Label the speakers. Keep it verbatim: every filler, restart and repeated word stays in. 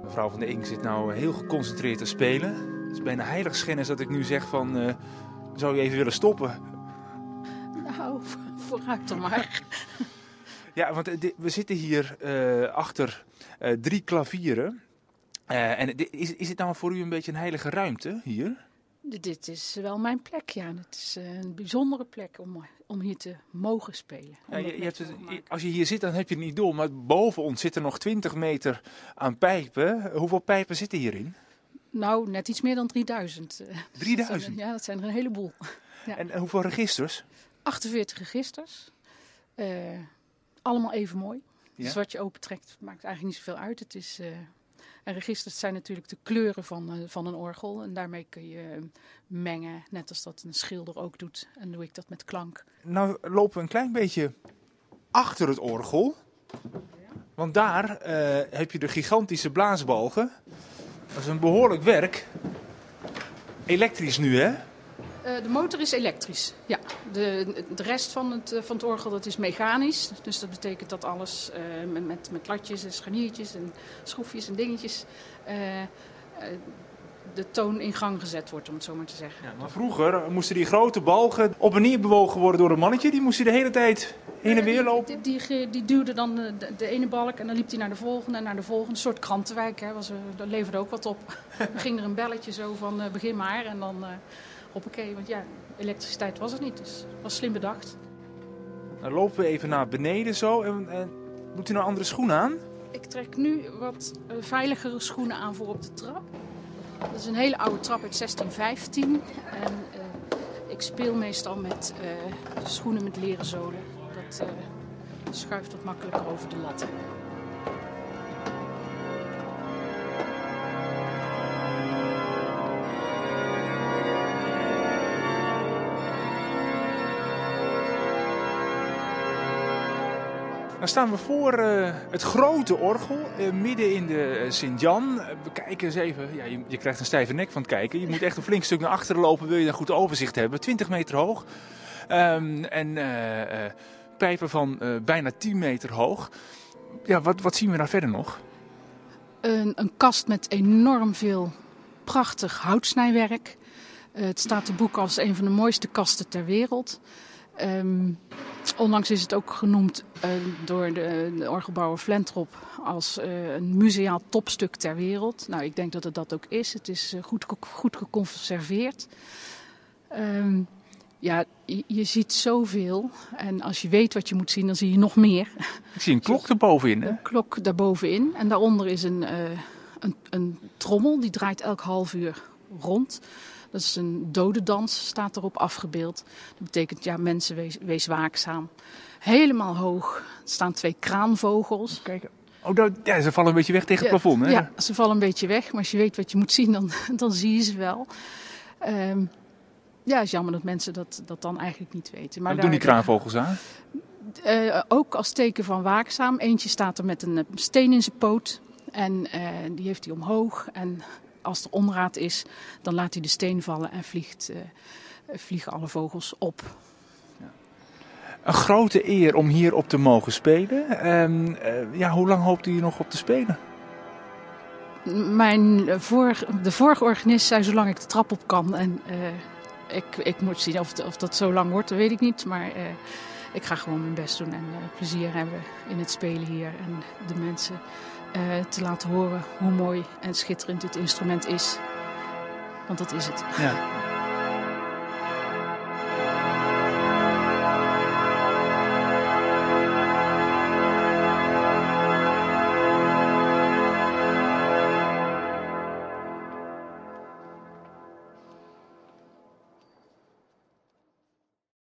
Speaker 1: Mevrouw van der Ink zit nou heel geconcentreerd te spelen. Het is bijna heiligschennis dat ik nu zeg van, uh, zou je even willen stoppen?
Speaker 2: Nou, vooruit dan maar.
Speaker 1: Ja, want we zitten hier uh, achter uh, drie klavieren. Uh, en is, is het nou voor u een beetje een heilige ruimte hier?
Speaker 2: Dit is wel mijn plek, ja. Het is een bijzondere plek om, om hier te mogen spelen.
Speaker 1: Ja, je, je hebt het, als je hier zit, dan heb je het niet door. Maar boven ons zitten nog twintig meter aan pijpen. Hoeveel pijpen zitten hierin?
Speaker 2: Nou, net iets meer dan drieduizend.
Speaker 1: drieduizend?
Speaker 2: Ja, dat zijn er een heleboel. Ja.
Speaker 1: En, en hoeveel registers?
Speaker 2: achtenveertig registers. Uh, allemaal even mooi. Ja? Dus wat je opentrekt maakt eigenlijk niet zoveel uit. Het is... Uh, En registers zijn natuurlijk de kleuren van, uh, van een orgel. En daarmee kun je uh, mengen, net als dat een schilder ook doet. En doe ik dat met klank.
Speaker 1: Nou lopen we een klein beetje achter het orgel. Want daar uh, heb je de gigantische blaasbalgen. Dat is een behoorlijk werk. Elektrisch nu, hè?
Speaker 2: Uh, de motor is elektrisch, ja. De, de rest van het, van het orgel dat is mechanisch. Dus dat betekent dat alles uh, met, met, met latjes en scharniertjes en schroefjes en dingetjes... Uh, uh, de toon in gang gezet wordt, om het zo maar te zeggen. Ja,
Speaker 1: maar vroeger moesten die grote balgen op en neer bewogen worden door een mannetje. Die moest hij de hele tijd heen en weer lopen.
Speaker 2: Die, die, die duwde dan de, de ene balk en dan liep hij naar de volgende en naar de volgende. Een soort krantenwijk, hè. Was, dat leverde ook wat op. Dan ging er een belletje zo van uh, begin maar en dan... Uh, Hoppakee, want ja, elektriciteit was het niet, dus het was slim bedacht.
Speaker 1: Dan lopen we even naar beneden zo. En, en doet u nou andere schoenen aan?
Speaker 2: Ik trek nu wat uh, veiligere schoenen aan voor op de trap. Dat is een hele oude trap uit zestien vijftien. En uh, ik speel meestal met uh, schoenen met leren zolen. Dat uh, schuift wat makkelijker over de latten.
Speaker 1: Dan staan we voor uh, het grote orgel, uh, midden in de uh, Sint-Jan. Uh, we kijken eens even, ja, je, je krijgt een stijve nek van het kijken. Je moet echt een flink stuk naar achteren lopen, wil je een goed overzicht hebben. twintig meter hoog um, en uh, uh, pijpen van uh, bijna tien meter hoog. Ja, wat, wat zien we daar verder nog?
Speaker 2: Een, een kast met enorm veel prachtig houtsnijwerk. Uh, het staat te boek als een van de mooiste kasten ter wereld. Um, Onlangs is het ook genoemd uh, door de, de orgelbouwer Flentrop als uh, een museaal topstuk ter wereld. Nou, ik denk dat het dat ook is. Het is uh, goed, goed geconserveerd. Um, ja, je, je ziet zoveel. En als je weet wat je moet zien, dan zie je nog meer.
Speaker 1: Ik zie een klok erbovenin, hè?
Speaker 2: Een klok daarbovenin. En daaronder is een, uh, een, een trommel, die draait elk half uur rond. Dat is een dodendans, staat erop afgebeeld. Dat betekent, ja, mensen, wees, wees waakzaam. Helemaal hoog. Er staan twee kraanvogels.
Speaker 1: Kijk, oh, dat, ja, ze vallen een beetje weg tegen het
Speaker 2: ja,
Speaker 1: plafond, hè?
Speaker 2: Ja, ze vallen een beetje weg. Maar als je weet wat je moet zien, dan, dan zie je ze wel. Um, ja, het is jammer dat mensen dat, dat dan eigenlijk niet weten. Maar
Speaker 1: wat
Speaker 2: daar,
Speaker 1: doen die kraanvogels aan?
Speaker 2: Uh, ook als teken van waakzaam. Eentje staat er met een steen in zijn poot. En uh, die heeft hij omhoog. En als er onraad is, dan laat hij de steen vallen en vliegt, uh, vliegen alle vogels op.
Speaker 1: Ja. Een grote eer om hier op te mogen spelen. Um, uh, ja, hoe lang hoopt u hier nog op te spelen?
Speaker 2: Mijn vorige, de vorige organist zei zolang ik de trap op kan. En uh, ik, ik moet zien of, of dat zo lang wordt, dat weet ik niet. Maar uh, ik ga gewoon mijn best doen en uh, plezier hebben in het spelen hier. En de mensen uh, te laten horen hoe mooi en schitterend dit instrument is. Want dat is het.
Speaker 1: Ja.